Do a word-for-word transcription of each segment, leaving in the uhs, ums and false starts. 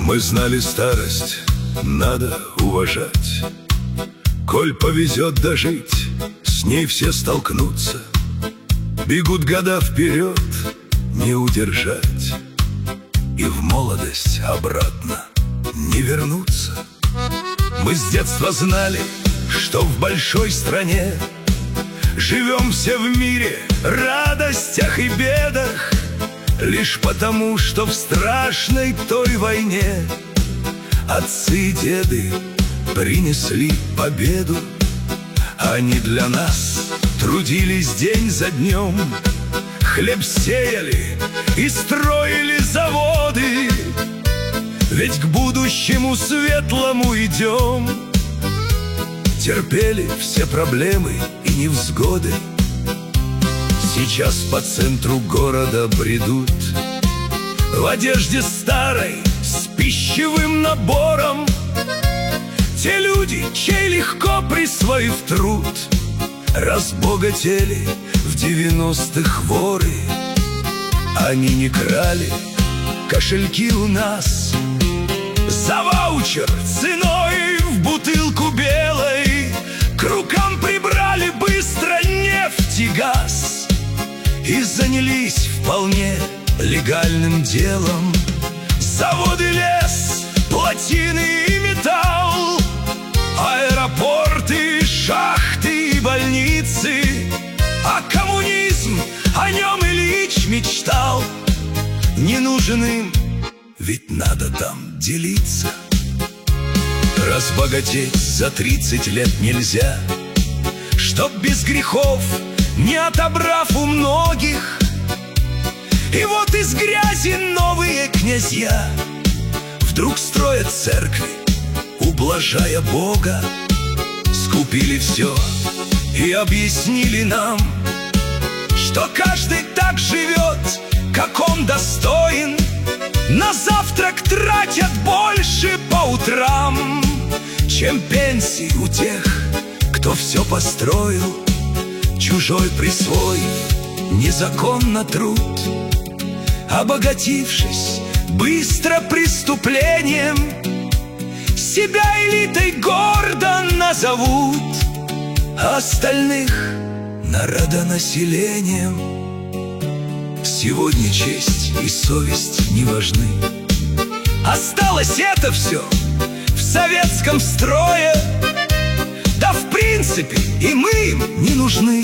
Мы знали, старость надо уважать. Коль повезет дожить, с ней все столкнутся. Бегут года вперед, не удержать. И в молодость обратно не вернуться. Мы с детства знали, что в большой стране живем все в мире, радостях и бедах, лишь потому, что в страшной той войне отцы и деды принесли победу. Они для нас трудились день за днем, хлеб сеяли и строили заводы. Ведь к будущему светлому идем. Терпели все проблемы и невзгоды. Сейчас по центру города бредут в одежде старой с пищевым набором. Те люди, чей легко присвоив труд, разбогатели в девяностых воры. Они не крали кошельки у нас за ваучер ценой в бутылку белой. К рукам прибрали быстро нефть и газ и занялись вполне легальным делом. Заводы, лес, плотины и металл, аэропорты, шахты и больницы. А коммунизм, о нем Ильич мечтал. Не нужен им, ведь надо там делиться. Разбогатеть за тридцать лет нельзя, чтоб без грехов, не отобрав у многих. И вот из грязи новые князья вдруг строят церкви, ублажая Бога. Скупили все и объяснили нам, что каждый так живет, как он достоин. На завтрак тратят больше по утрам, чем пенсии у тех, кто все построил, чужой присвоив незаконно труд. Обогатившись быстро преступлением, себя элитой гордо назовут, а остальных народонаселением. Сегодня честь и совесть не важны. Осталось это все в советском строе. Да в принципе и мы им не нужны.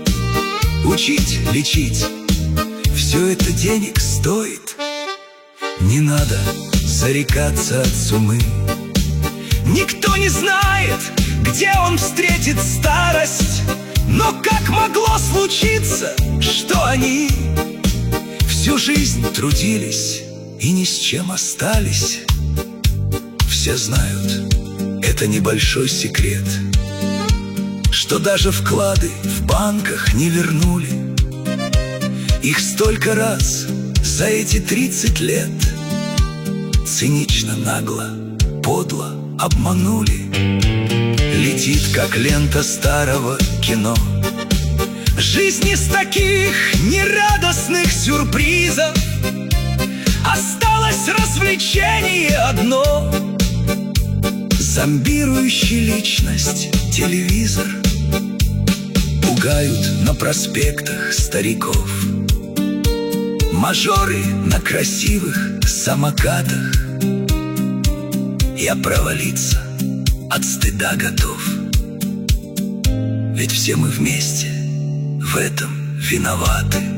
Учить, лечить — все это денег стоит. Не надо зарекаться от суммы. Никто не знает, где он встретит старость. Но как могло случиться, что они всю жизнь трудились и ни с чем остались? Все знают, это небольшой секрет, что даже вклады в банках не вернули. Их столько раз за эти тридцать лет цинично, нагло, подло обманули. Летит, как лента старого кино, жизнь из таких нерадостных сюрпризов. Осталось развлечение одно — зомбирующий личность телевизор. Пугают на проспектах стариков мажоры на красивых самокатах. Я провалиться от стыда готов, ведь все мы вместе в этом виноваты.